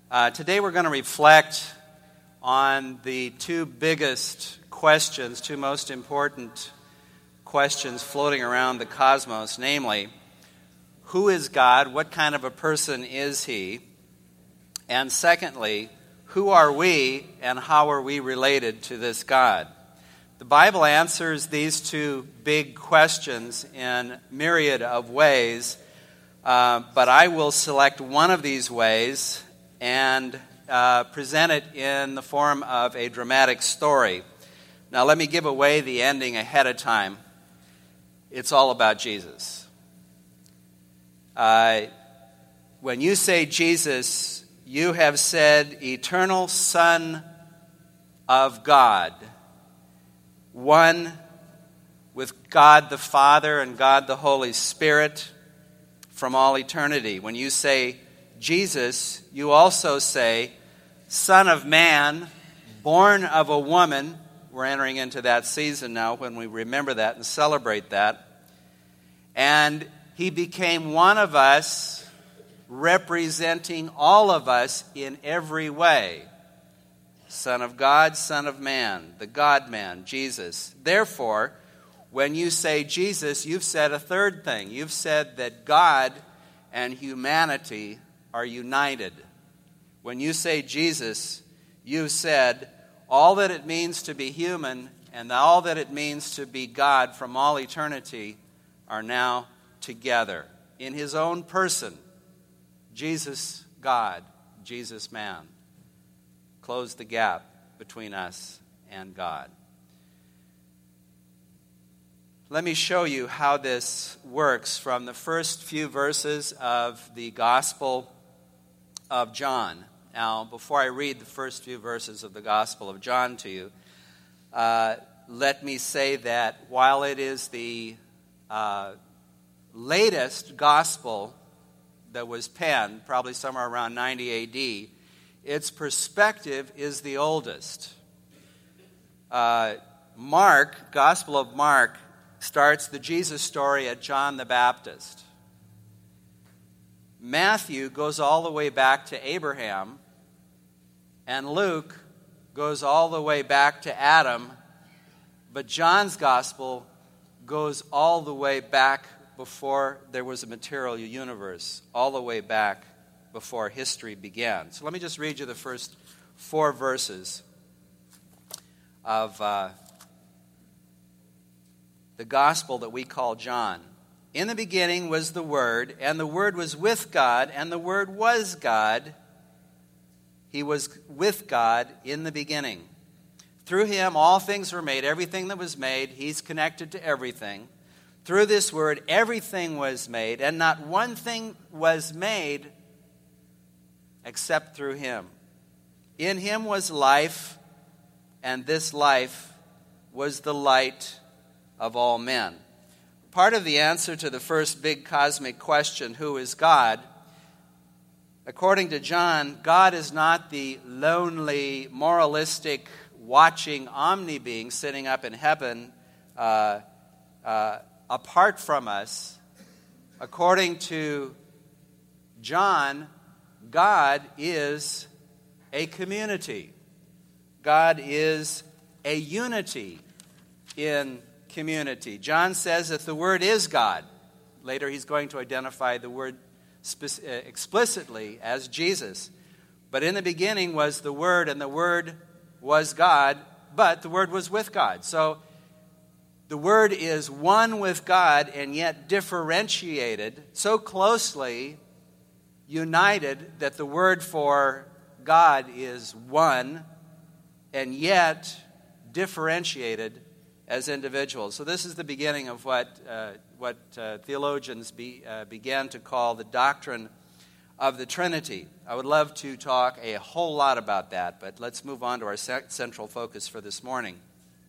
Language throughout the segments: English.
Today we're going to reflect on the two biggest questions, two most important questions floating around the cosmos, namely, who is God? What kind of a person is He? And secondly, who are we and how are we related to this God? The Bible answers these two big questions in myriad of ways, but I will select one of these ways and present it in the form of a dramatic story. Now, let me give away the ending ahead of time. It's all about Jesus. When you say Jesus, you have said eternal Son of God, one with God the Father and God the Holy Spirit from all eternity. When you say Jesus, you also say Son of Man, born of a woman. We're entering into that season now when we remember that and celebrate that. And He became one of us, representing all of us in every way. Son of God, Son of Man, the God-man, Jesus. Therefore, when you say Jesus, you've said a third thing. You've said that God and humanity are united. When you say Jesus, you've said all that it means to be human and all that it means to be God from all eternity are now together in His own person. Jesus God, Jesus man. Close the gap between us and God. Let me show you how this works from the first few verses of the Gospel of John. Now, before I read the first few verses of the Gospel of John to you, let me say that while it is the latest Gospel that was penned, probably somewhere around 90 A.D., its perspective is the oldest. Mark, Gospel of Mark, starts the Jesus story at John the Baptist. Matthew goes all the way back to Abraham, and Luke goes all the way back to Adam, but John's Gospel goes all the way back before there was a material universe, all the way back before history began. So let me just read you the first 4 verses of the Gospel that we call John. In the beginning was the Word, and the Word was with God, and the Word was God. He was with God in the beginning. Through Him all things were made. Everything that was made, He's connected to everything. Through this Word everything was made, and not one thing was made except through Him. In Him was life, and this life was the light of all men. Part of the answer to the first big cosmic question, who is God? According to John, God is not the lonely, moralistic, watching omni-being sitting up in heaven apart from us. According to John, God is a community. God is a unity in community. John says that the Word is God. Later he's going to identify the Word explicitly as Jesus. But in the beginning was the Word, and the Word was God, but the Word was with God. So the Word is one with God and yet differentiated, so closely united that the word for God is one and yet differentiated as individuals. So this is the beginning of what theologians began to call the doctrine of the Trinity. I would love to talk a whole lot about that, but let's move on to our central focus for this morning.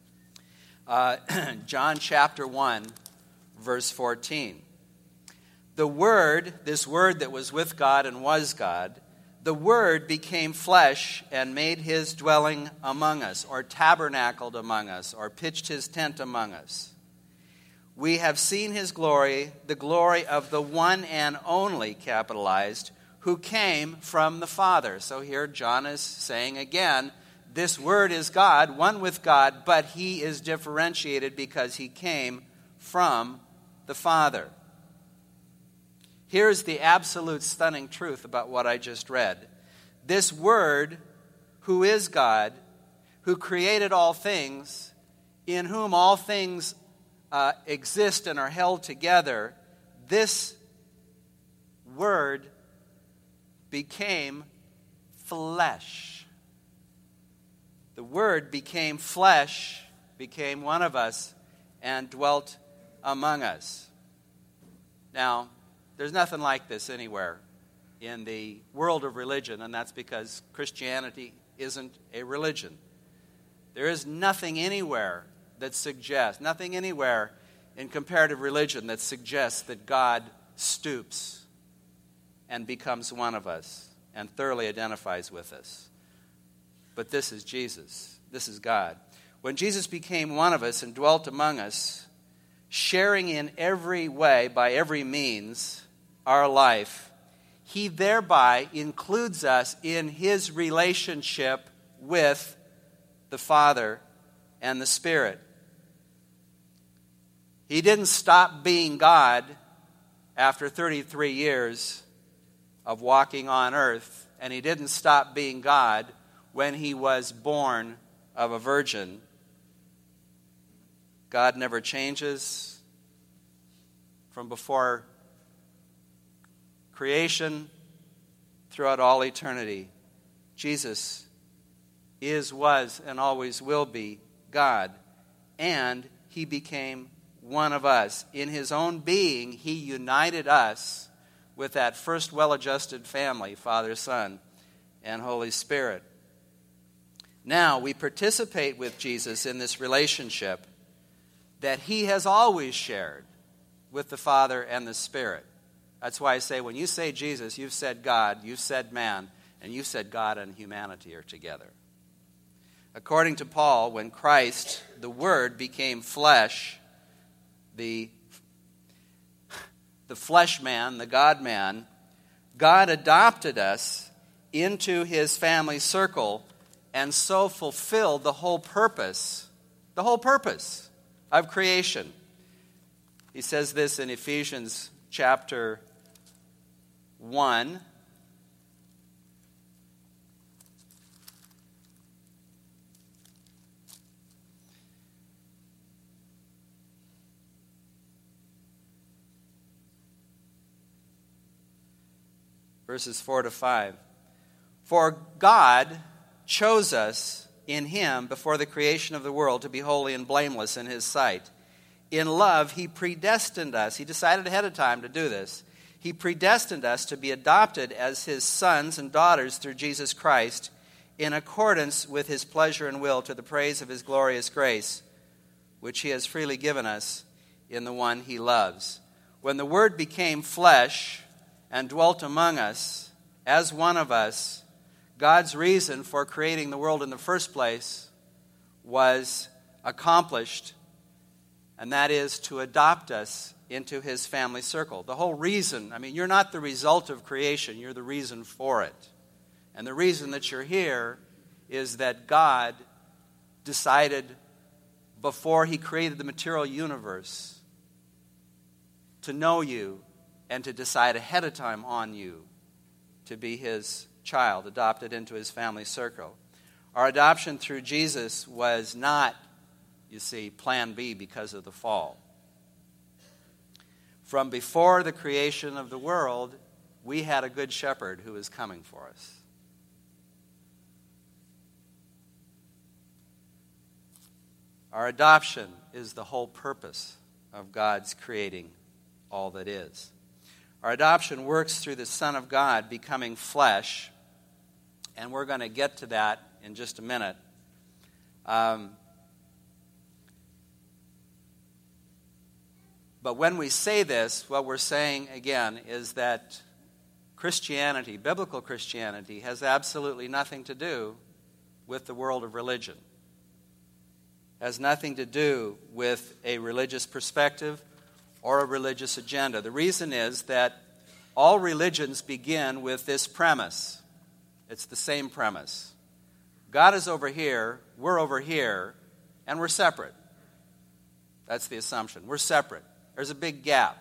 John chapter 1, verse 14. The Word, this Word that was with God and was God, the Word became flesh and made His dwelling among us, or tabernacled among us, or pitched His tent among us. We have seen His glory, the glory of the one and only, capitalized, who came from the Father. So here John is saying again, this Word is God, one with God, but he is differentiated because he came from the Father. Here's the absolute stunning truth about what I just read. This Word, who is God, who created all things, in whom all things exist and are held together, this Word became flesh. The Word became flesh, became one of us, and dwelt among us. Now, there's nothing like this anywhere in the world of religion, and that's because Christianity isn't a religion. There is nothing anywhere that suggests, nothing anywhere in comparative religion that suggests that God stoops and becomes one of us and thoroughly identifies with us. But this is Jesus. This is God. When Jesus became one of us and dwelt among us, sharing in every way, by every means, our life, he thereby includes us in his relationship with the Father and the Spirit. He didn't stop being God after 33 years of walking on earth, and he didn't stop being God when he was born of a virgin. God never changes. From before creation throughout all eternity, Jesus is, was, and always will be God. And he became one of us. In his own being, he united us with that first well-adjusted family, Father, Son, and Holy Spirit. Now, we participate with Jesus in this relationship that he has always shared with the Father and the Spirit. That's why I say, when you say Jesus, you've said God, you've said man, and you've said God and humanity are together. According to Paul, when Christ, the Word, became flesh, the flesh man, the God man, God adopted us into his family circle and so fulfilled the whole purpose of creation. He says this in Ephesians chapter 1. Verses 4 to 5. For God chose us in him before the creation of the world to be holy and blameless in his sight. In love, he predestined us. He decided ahead of time to do this. He predestined us to be adopted as his sons and daughters through Jesus Christ, in accordance with his pleasure and will, to the praise of his glorious grace, which he has freely given us in the one he loves. When the Word became flesh and dwelt among us as one of us, God's reason for creating the world in the first place was accomplished, and that is to adopt us into his family circle. The whole reason, you're not the result of creation, you're the reason for it. And the reason that you're here is that God decided before he created the material universe to know you and to decide ahead of time on you to be his child, adopted into his family circle. Our adoption through Jesus was not, plan B because of the fall. From before the creation of the world, we had a good shepherd who was coming for us. Our adoption is the whole purpose of God's creating all that is. Our adoption works through the Son of God becoming flesh, and we're going to get to that in just a minute. But when we say this, what we're saying, again, is that Christianity, biblical Christianity, has absolutely nothing to do with the world of religion. It has nothing to do with a religious perspective or a religious agenda. The reason is that All religions begin with this premise. It's the same premise. God is over here, we're over here, and we're separate. That's the assumption. We're separate. There's a big gap.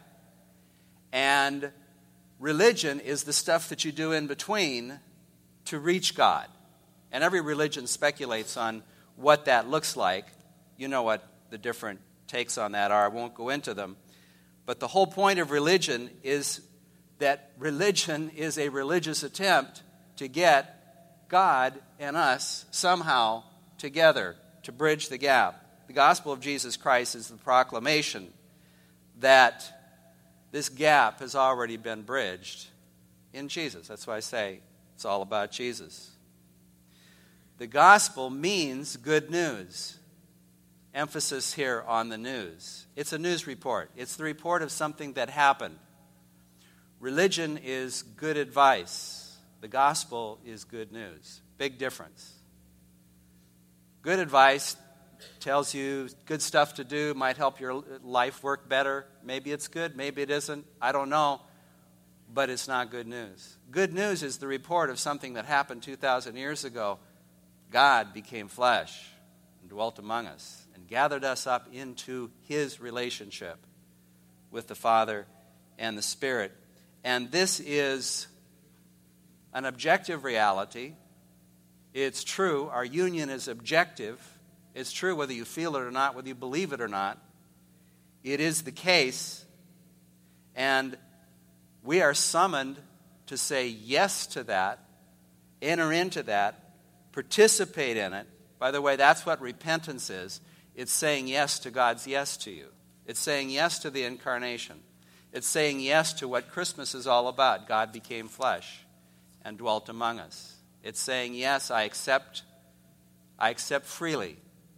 And religion is the stuff that you do in between to reach God. And every religion speculates on what that looks like. You know what the different takes on that are. I won't go into them. But the whole point of religion is that religion is a religious attempt to get God and us somehow together to bridge the gap. The gospel of Jesus Christ is the proclamation that this gap has already been bridged in Jesus. That's why I say it's all about Jesus. The gospel means good news. Emphasis here on the news. It's a news report. It's the report of something that happened. Religion is good advice. The gospel is good news. Big difference. Good advice tells you good stuff to do, might help your life work better. Maybe it's good, maybe it isn't. I don't know. But it's not good news. Good news is the report of something that happened 2,000 years ago. God became flesh and dwelt among us and gathered us up into his relationship with the Father and the Spirit. And this is an objective reality. It's true. Our union is objective. It's true whether you feel it or not, whether you believe it or not. It is the case. And we are summoned to say yes to that, enter into that, participate in it. By the way, that's what repentance is. It's saying yes to God's yes to you. It's saying yes to the incarnation. It's saying yes to what Christmas is all about. God became flesh and dwelt among us. It's saying, yes, I accept freely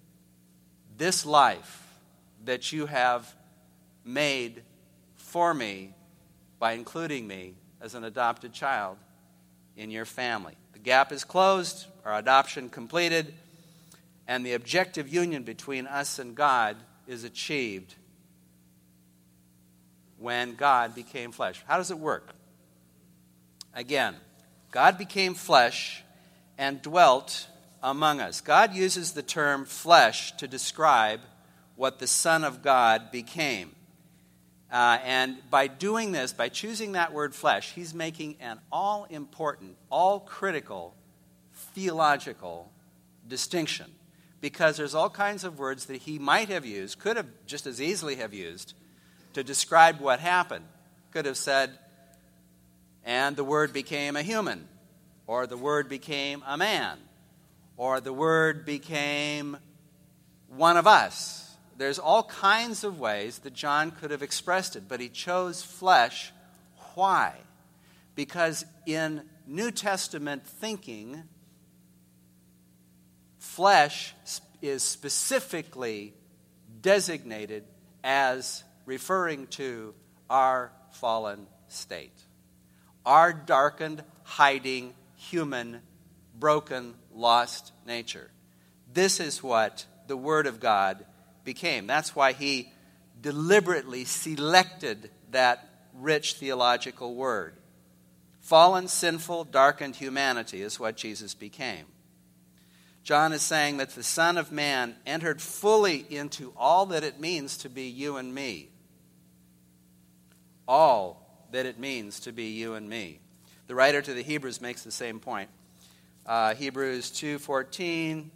this life that you have made for me by including me as an adopted child in your family. The gap is closed, our adoption completed, and the objective union between us and God is achieved when God became flesh. How does it work? Again, God became flesh and dwelt among us. God uses the term flesh to describe what the Son of God became. And by doing this, by choosing that word flesh, he's making an all-important, all-critical, theological distinction. Because there's all kinds of words that he might have used, could have just as easily have used, to describe what happened. Could have said, and the Word became a human, or the Word became a man, or the Word became one of us. There's all kinds of ways that John could have expressed it, but he chose flesh. Why? Because in New Testament thinking, flesh is specifically designated as referring to our fallen state. Our darkened, hiding, human, broken, lost nature. This is what the Word of God became. That's why he deliberately selected that rich theological word. Fallen, sinful, darkened humanity is what Jesus became. John is saying that the Son of Man entered fully into all that it means to be you and me. All that it means to be you and me. The writer to the Hebrews makes the same point. Hebrews 2:14,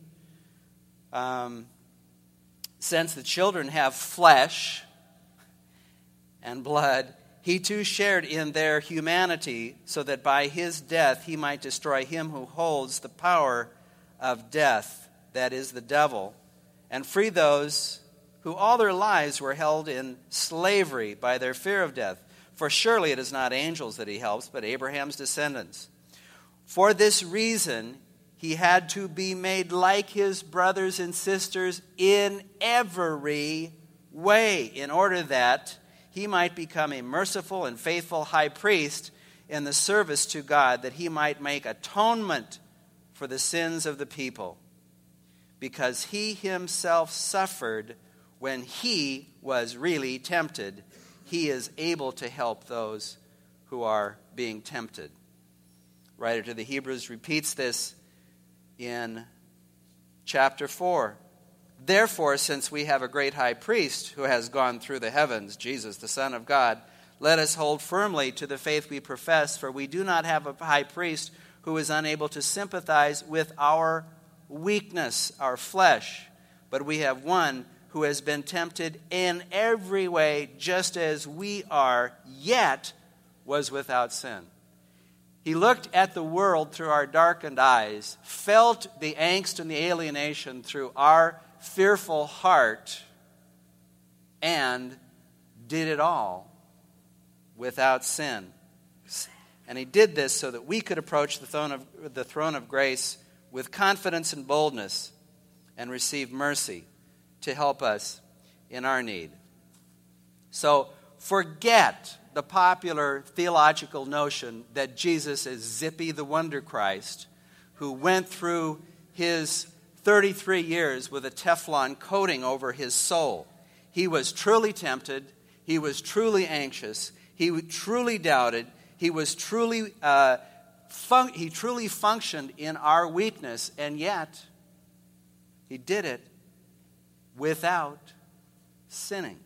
since the children have flesh and blood, he too shared in their humanity, so that by his death he might destroy him who holds the power of death, that is the devil, and free those who all their lives were held in slavery by their fear of death. For surely it is not angels that he helps, but Abraham's descendants. For this reason, he had to be made like his brothers and sisters in every way, in order that he might become a merciful and faithful high priest in the service to God, that he might make atonement for the sins of the people. Because he himself suffered when he was really tempted, he is able to help those who who are being tempted. Writer to the Hebrews repeats this in chapter 4. Therefore, since we have a great high priest who has gone through the heavens, Jesus, the Son of God, let us hold firmly to the faith we profess, for we do not have a high priest who is unable to sympathize with our weakness, our flesh, but we have one who has been tempted in every way, just as we are, yet was without sin. He looked at the world through our darkened eyes, felt the angst and the alienation through our fearful heart, and did it all without sin. And he did this so that we could approach the throne of grace with confidence and boldness and receive mercy to help us in our need. So forget the popular theological notion that Jesus is Zippy the Wonder Christ, who went through his 33 years with a Teflon coating over his soul. He was truly tempted. He was truly anxious. He truly doubted. He truly functioned in our weakness, and yet he did it without sinning.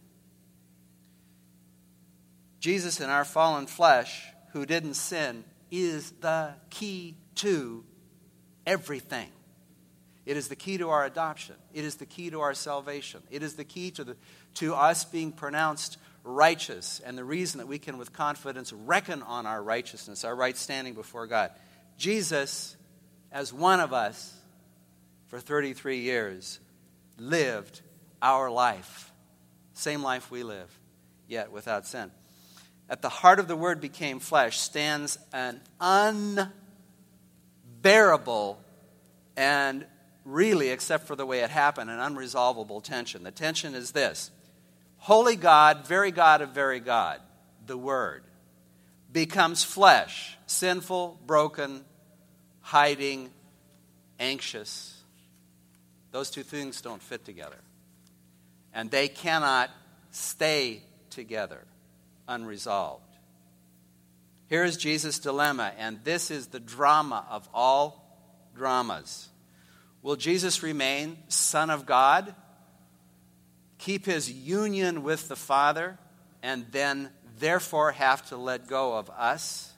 Jesus in our fallen flesh, who didn't sin, is the key to everything. It is the key to our adoption. It is the key to our salvation. It is the key to us being pronounced righteous, and the reason that we can with confidence reckon on our righteousness, our right standing before God. Jesus, as one of us, for 33 years, lived our life. Same life we live, yet without sin. At the heart of the Word became flesh stands an unbearable and really, except for the way it happened, an unresolvable tension. The tension is this: holy God, very God of very God, the Word, becomes flesh, sinful, broken, hiding, anxious. Those two things don't fit together. And they cannot stay together unresolved. Here is Jesus' dilemma, and this is the drama of all dramas. Will Jesus remain Son of God, keep his union with the Father, and then therefore have to let go of us?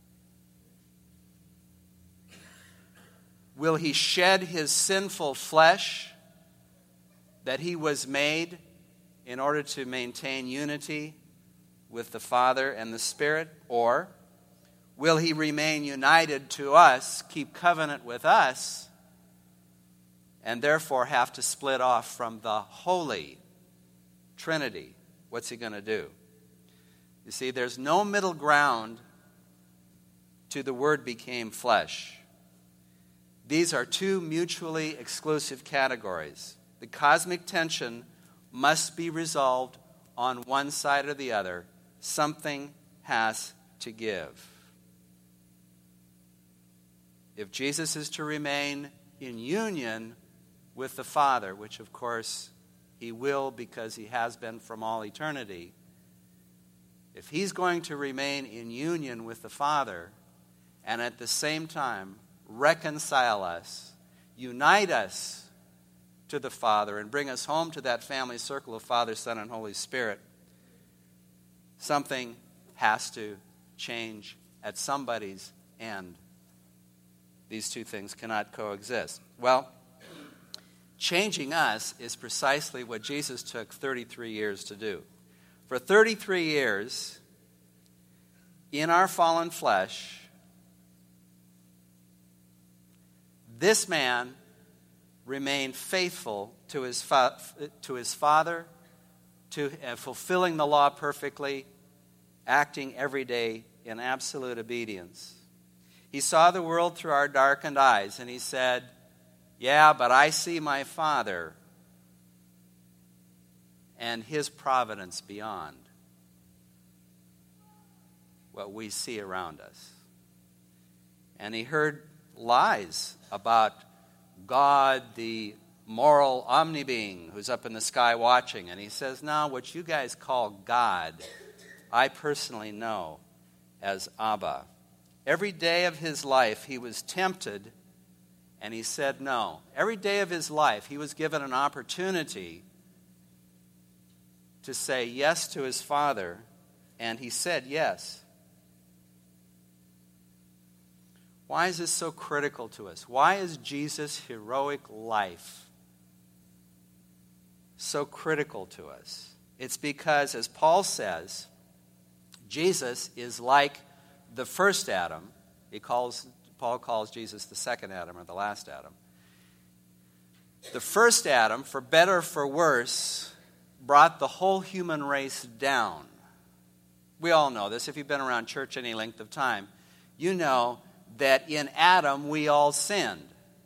Will he shed his sinful flesh that he was made in order to maintain unity with the Father and the Spirit? Or will he remain united to us, keep covenant with us, and therefore have to split off from the Holy Trinity? What's he going to do? You see, there's no middle ground to the Word became flesh. These are two mutually exclusive categories. The cosmic tension must be resolved on one side or the other. Something has to give. If Jesus is to remain in union with the Father, which of course he will because he has been from all eternity, if he's going to remain in union with the Father and at the same time reconcile us, unite us to the Father, and bring us home to that family circle of Father, Son, and Holy Spirit, something has to change at somebody's end. These two things cannot coexist. Well, changing us is precisely what Jesus took 33 years to do. For 33 years, in our fallen flesh, this man remained faithful to his Father, to fulfilling the law perfectly, acting every day in absolute obedience. He saw the world through our darkened eyes, and he said, yeah, but I see my Father and his providence beyond what we see around us. And he heard lies about God, the moral omni-being who's up in the sky watching. And he says, no, what you guys call God, I personally know. as Abba. Every day of his life he was tempted and he said no. Every day of his life he was given an opportunity to say yes to his Father, and he said yes. Why is this so critical to us? Why is Jesus' heroic life so critical to us? It's because, as Paul says, Jesus is like the first Adam. Paul calls Jesus the second Adam, or the last Adam. The first Adam, for better or for worse, brought the whole human race down. We all know this. If you've been around church any length of time, you know that in Adam we all sinned.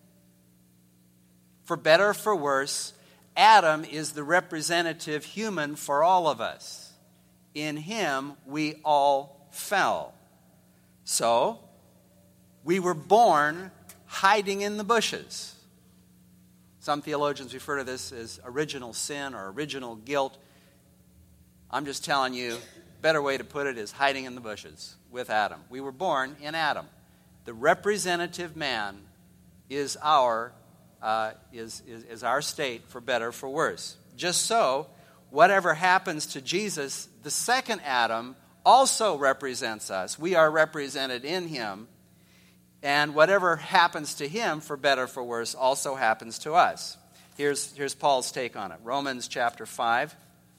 For better or for worse, Adam is the representative human for all of us. In him we all fell. So, we were born hiding in the bushes. Some theologians refer to this as original sin or original guilt. I'm just telling you, better way to put it is hiding in the bushes with Adam. We were born in Adam. The representative man is our state, for better, for worse. Just so, whatever happens to Jesus, the second Adam also represents us. We are represented in him. And whatever happens to him, for better, for worse, also happens to us. Here's Paul's take on it. Romans chapter 5.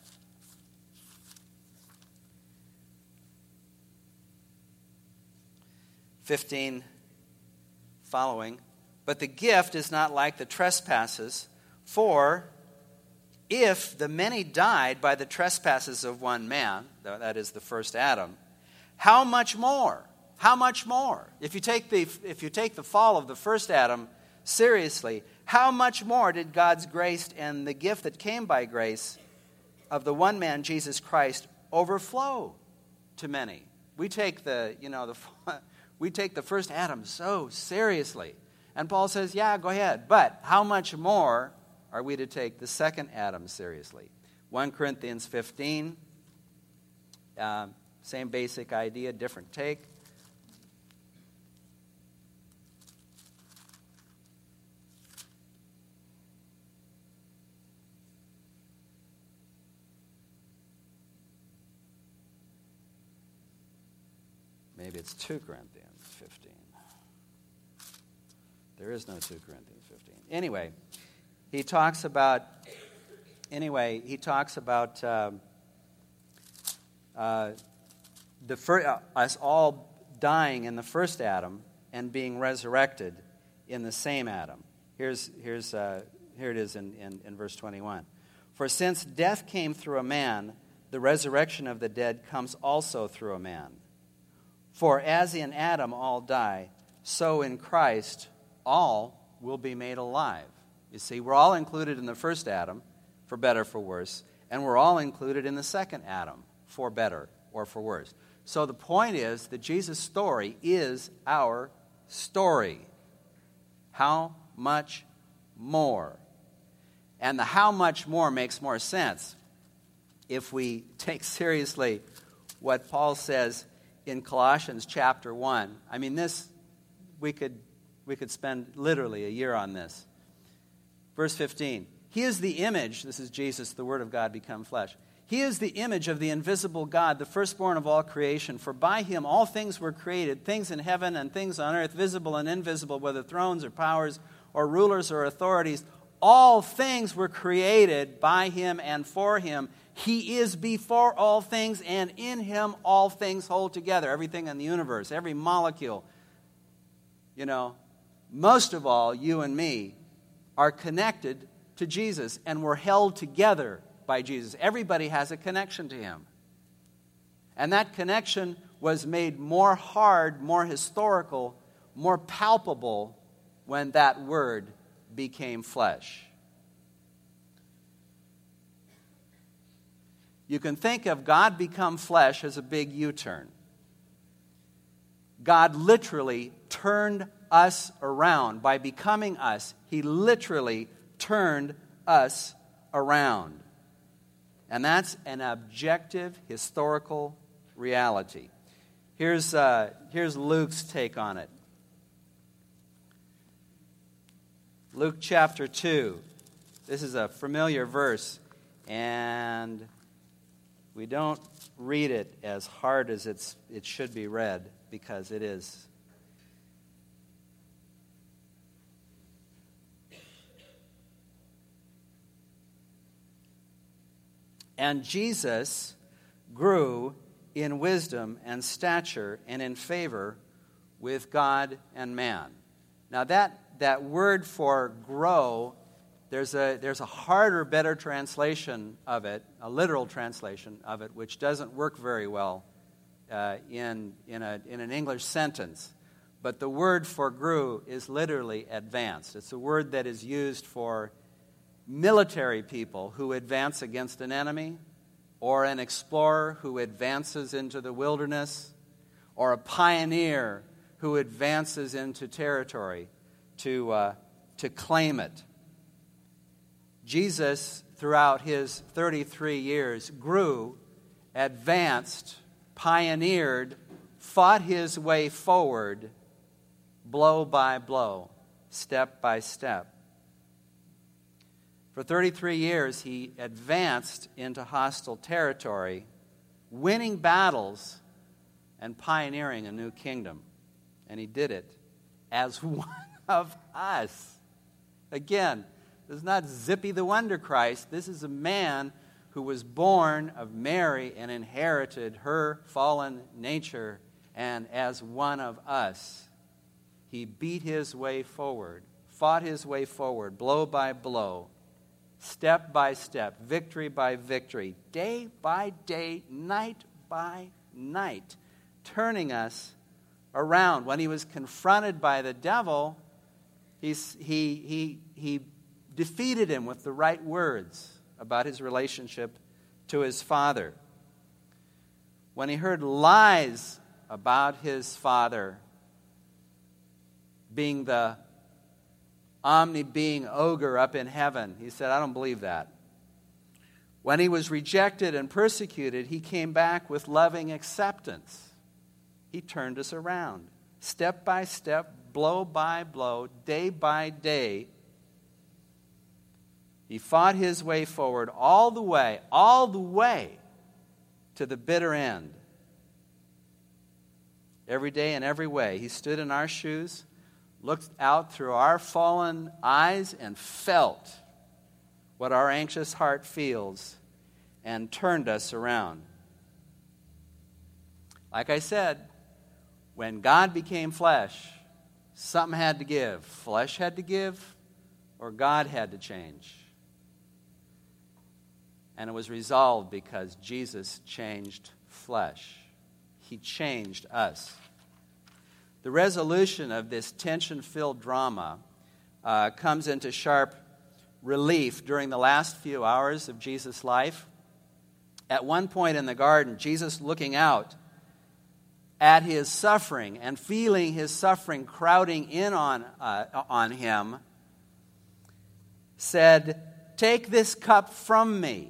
(15) following. But the gift is not like the trespasses, for if the many died by the trespasses of one man, that is the first Adam, how much more? How much more? If you take the fall of the first Adam seriously, how much more did God's grace and the gift that came by grace of the one man, Jesus Christ, overflow to many? We take the first Adam so seriously. And Paul says, yeah, go ahead. But how much more are we to take the second Adam seriously? 1 Corinthians 15, same basic idea, different take. Maybe it's 2 Corinthians 15. There is no 2 Corinthians 15. Anyway, he talks about us all dying in the first Adam and being resurrected in the same Adam. Here it is in verse 21. For since death came through a man, the resurrection of the dead comes also through a man. For as in Adam all die, so in Christ all will be made alive. You see, we're all included in the first Adam, for better, for worse, and we're all included in the second Adam, for better or for worse. So the point is that Jesus' story is our story. How much more? And the how much more makes more sense if we take seriously what Paul says in Colossians chapter 1. I mean, this, we could spend literally a year on this. Verse 15. He is the image, this is Jesus, the Word of God become flesh. He is the image of the invisible God, the firstborn of all creation. For by him all things were created, things in heaven and things on earth, visible and invisible, whether thrones or powers or rulers or authorities. All things were created by him and for him. He is before all things, and in him all things hold together. Everything in the universe, every molecule. Most of all, you and me are connected to Jesus, and we're held together by Jesus. Everybody has a connection to him. And that connection was made more hard, more historical, more palpable when that Word became flesh. You can think of God become flesh as a big U-turn. God literally turned us around. By becoming us, he literally turned us around. And that's an objective historical reality. Here's Luke's take on it. Luke chapter 2. This is a familiar verse, and we don't read it as hard as it should be read, because it is. And Jesus grew in wisdom and stature and in favor with God and man. Now that word for grow, there's a harder, better translation of it, a literal translation of it, which doesn't work very well in an English sentence. But the word for grew is literally advanced. It's a word that is used for military people who advance against an enemy, or an explorer who advances into the wilderness, or a pioneer who advances into territory to claim it. Jesus, throughout his 33 years, grew, advanced, pioneered, fought his way forward, blow by blow, step by step. For 33 years, he advanced into hostile territory, winning battles and pioneering a new kingdom. And he did it as one of us. Again, this is not Zippy the Wonder Christ. This is a man who was born of Mary and inherited her fallen nature. And as one of us, he beat his way forward, fought his way forward, blow by blow, step by step, victory by victory, day by day, night by night, turning us around. When he was confronted by the devil, he defeated him with the right words about his relationship to his Father. When he heard lies about his Father being the omni-being ogre up in heaven, he said, I don't believe that. When he was rejected and persecuted, he came back with loving acceptance. He turned us around, step by step, blow by blow, day by day. He fought his way forward all the way to the bitter end. Every day and every way, he stood in our shoes, looked out through our fallen eyes, and felt what our anxious heart feels, and turned us around. Like I said, when God became flesh, something had to give. Flesh had to give, or God had to change. And it was resolved because Jesus changed flesh. He changed us. The resolution of this tension-filled drama comes into sharp relief during the last few hours of Jesus' life. At one point in the garden, Jesus, looking out at his suffering and feeling his suffering crowding in on him, said, "Take this cup from me."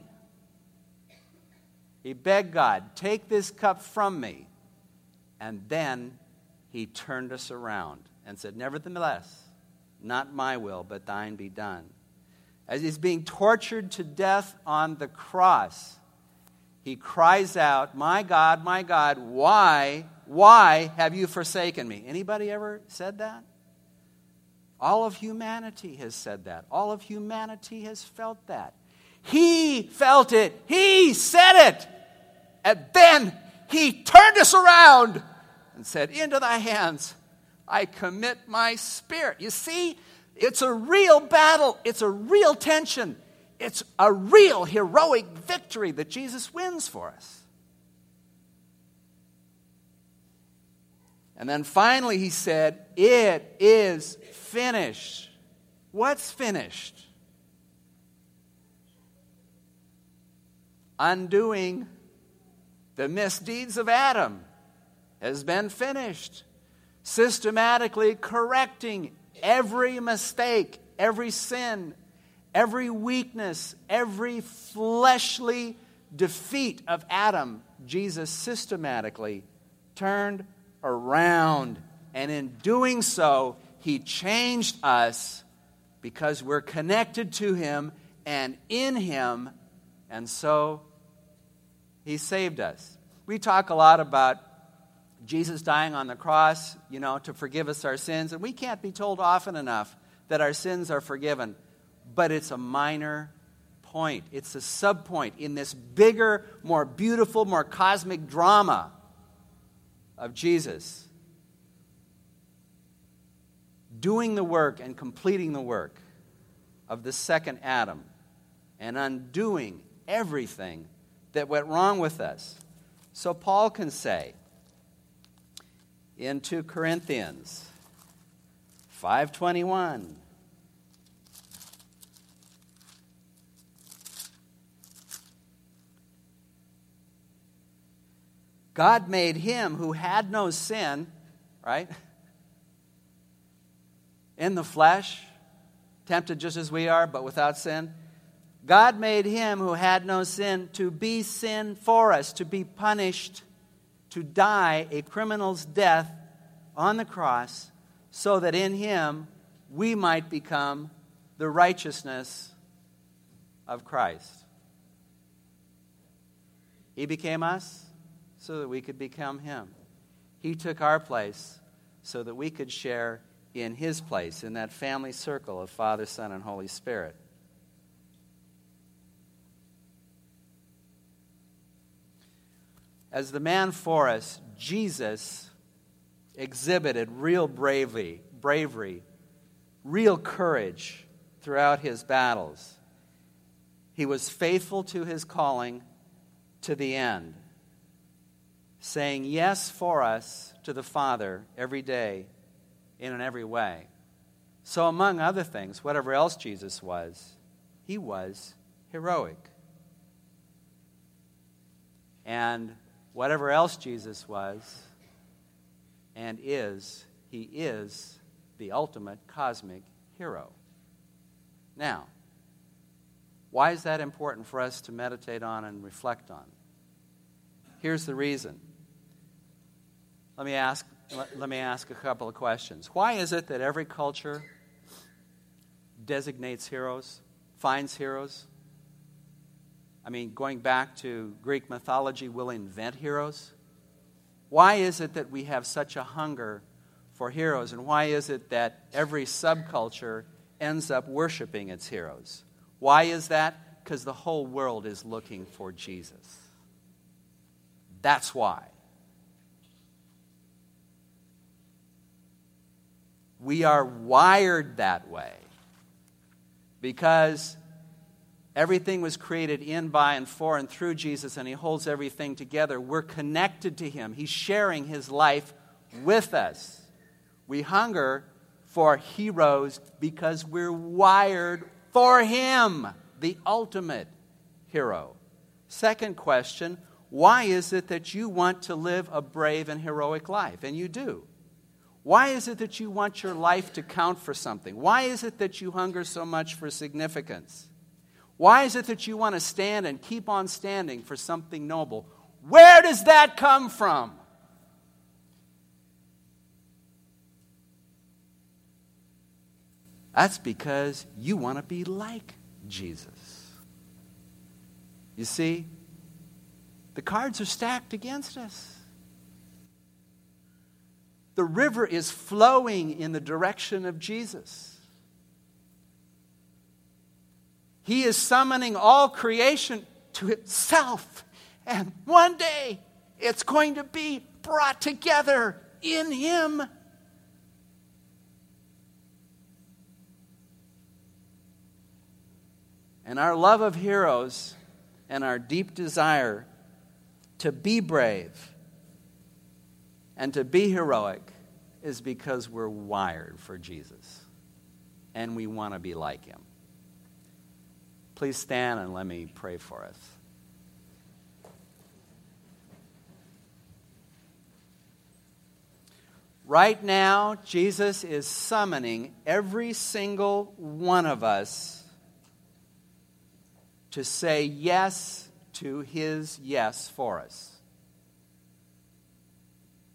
He begged God, "Take this cup from me." And then he turned us around and said, "Nevertheless, not my will, but thine be done." As he's being tortured to death on the cross, he cries out, my God, why have you forsaken me?" Anybody ever said that? All of humanity has said that. All of humanity has felt that. He felt it. He said it. And then he turned us around and said, "Into thy hands I commit my spirit." You see, it's a real battle. It's a real tension. It's a real heroic victory that Jesus wins for us. And then finally he said, "It is finished." What's finished? Undoing the misdeeds of Adam has been finished. Systematically correcting every mistake, every sin, every weakness, every fleshly defeat of Adam, Jesus systematically turned around. And in doing so, he changed us because we're connected to him and in him, and so he saved us. We talk a lot about Jesus dying on the cross, to forgive us our sins, and we can't be told often enough that our sins are forgiven. But it's a minor point. It's a subpoint in this bigger, more beautiful, more cosmic drama of Jesus doing the work and completing the work of the second Adam and undoing everything that went wrong with us. So Paul can say in 2 Corinthians 5:21, God made him who had no sin, right, in the flesh, tempted just as we are, but without sin. God made him who had no sin to be sin for us, to be punished, to die a criminal's death on the cross, so that in him we might become the righteousness of Christ. He became us so that we could become him. He took our place so that we could share in his place, in that family circle of Father, Son, and Holy Spirit. As the man for us, Jesus exhibited real bravery, real courage throughout his battles. He was faithful to his calling to the end, saying yes for us to the Father every day in every way. So among other things, whatever else Jesus was, he was heroic. And whatever else Jesus was and is, he is the ultimate cosmic hero. Now, why is that important for us to meditate on and reflect on? Here's the reason. Let me ask a couple of questions. Why is it that every culture designates heroes, finds heroes? I mean, going back to Greek mythology, we'll invent heroes. Why is it that we have such a hunger for heroes? And why is it that every subculture ends up worshiping its heroes? Why is that? Because the whole world is looking for Jesus. That's why. We are wired that way because everything was created in, by, and for, and through Jesus, and he holds everything together. We're connected to him. He's sharing his life with us. We hunger for heroes because we're wired for him, the ultimate hero. Second question, why is it that you want to live a brave and heroic life? And you do. Why is it that you want your life to count for something? Why is it that you hunger so much for significance? Why is it that you want to stand and keep on standing for something noble? Where does that come from? That's because you want to be like Jesus. You see, the cards are stacked against us. The river is flowing in the direction of Jesus. He is summoning all creation to itself. And one day, it's going to be brought together in him. And our love of heroes and our deep desire to be brave and to be heroic is because we're wired for Jesus. And we want to be like him. Please stand and let me pray for us. Right now, Jesus is summoning every single one of us to say yes to his yes for us.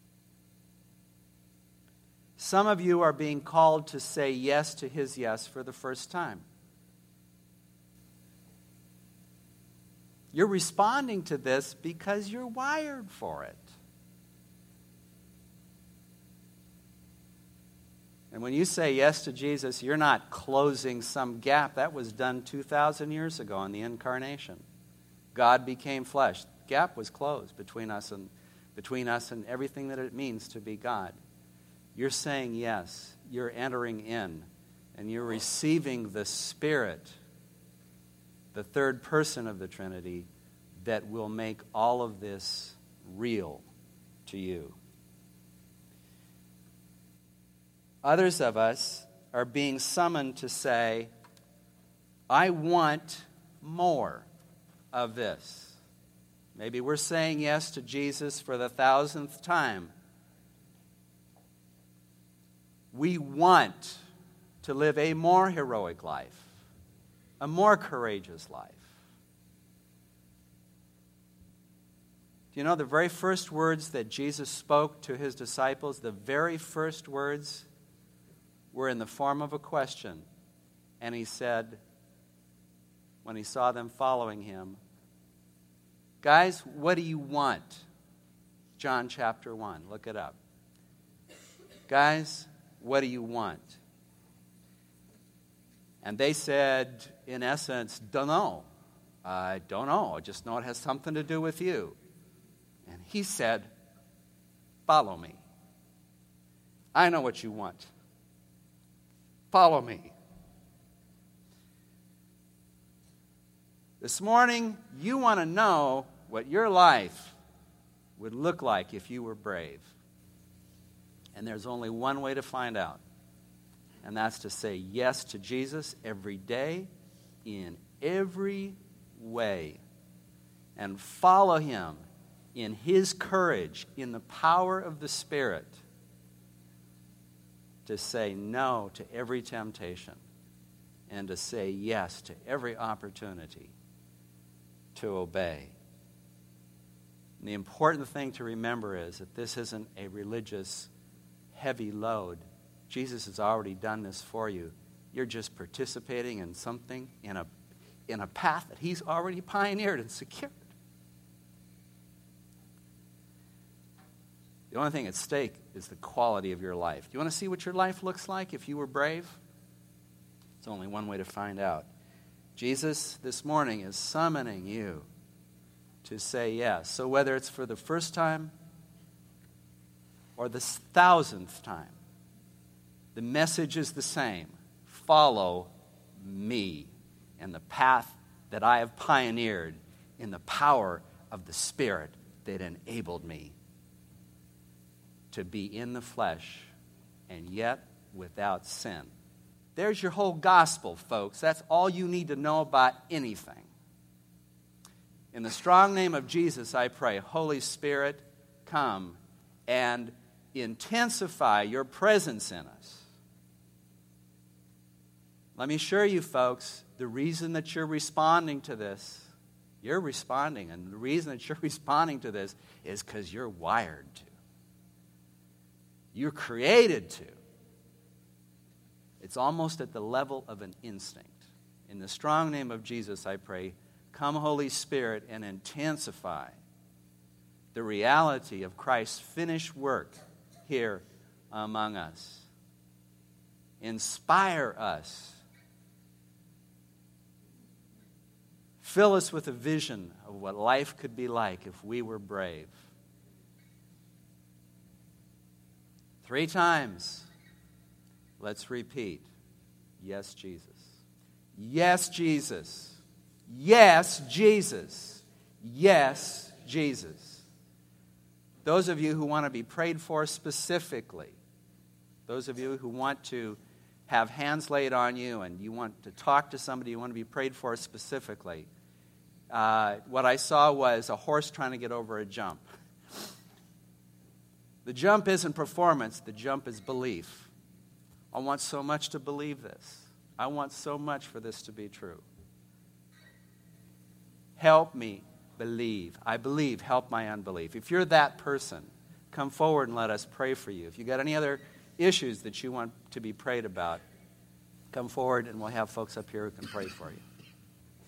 Some of you are being called to say yes to his yes for the first time. You're responding to this because you're wired for it. And when you say yes to Jesus, you're not closing some gap. That was done 2,000 years ago in the incarnation. God became flesh. The gap was closed between us and everything that it means to be God. You're saying yes. You're entering in. And you're receiving the Spirit, the third person of the Trinity, that will make all of this real to you. Others of us are being summoned to say, I want more of this. Maybe we're saying yes to Jesus for the 1,000th time. We want to live a more heroic life, a more courageous life. Do you know the very first words that Jesus spoke to his disciples, the very first words were in the form of a question. And he said, when he saw them following him, guys, what do you want? John chapter 1, look it up. Guys, what do you want? And they said, in essence, don't know. I don't know. I just know it has something to do with you. And he said, follow me. I know what you want. Follow me. This morning, you want to know what your life would look like if you were brave. And there's only one way to find out. And that's to say yes to Jesus every day, in every way. And follow him in his courage, in the power of the Spirit, to say no to every temptation and to say yes to every opportunity to obey. And the important thing to remember is that this isn't a religious heavy load. Jesus has already done this for you. You're just participating in something, in a path that he's already pioneered and secured. The only thing at stake is the quality of your life. Do you want to see what your life looks like if you were brave? It's only one way to find out. Jesus, this morning, is summoning you to say yes. So whether it's for the first time or the 1,000th time, the message is the same. Follow me and the path that I have pioneered in the power of the Spirit that enabled me to be in the flesh and yet without sin. There's your whole gospel, folks. That's all you need to know about anything. In the strong name of Jesus, I pray, Holy Spirit, come and intensify your presence in us. Let me assure you, folks, the reason that you're responding to this, you're responding, and the reason that you're responding to this is because you're wired to. You're created to. It's almost at the level of an instinct. In the strong name of Jesus, I pray, come, Holy Spirit, and intensify the reality of Christ's finished work here among us. Inspire us. Fill us with a vision of what life could be like if we were brave. 3 times. Let's repeat. Yes, Jesus. Yes, Jesus. Yes, Jesus. Yes, Jesus. Those of you who want to be prayed for specifically, those of you who want to have hands laid on you and you want to talk to somebody, you want to be prayed for specifically, what I saw was a horse trying to get over a jump. The jump isn't performance, the jump is belief. I want so much to believe this. I want so much for this to be true. Help me believe. I believe, help my unbelief. If you're that person, come forward and let us pray for you. If you got any other issues that you want to be prayed about, come forward and we'll have folks up here who can pray for you.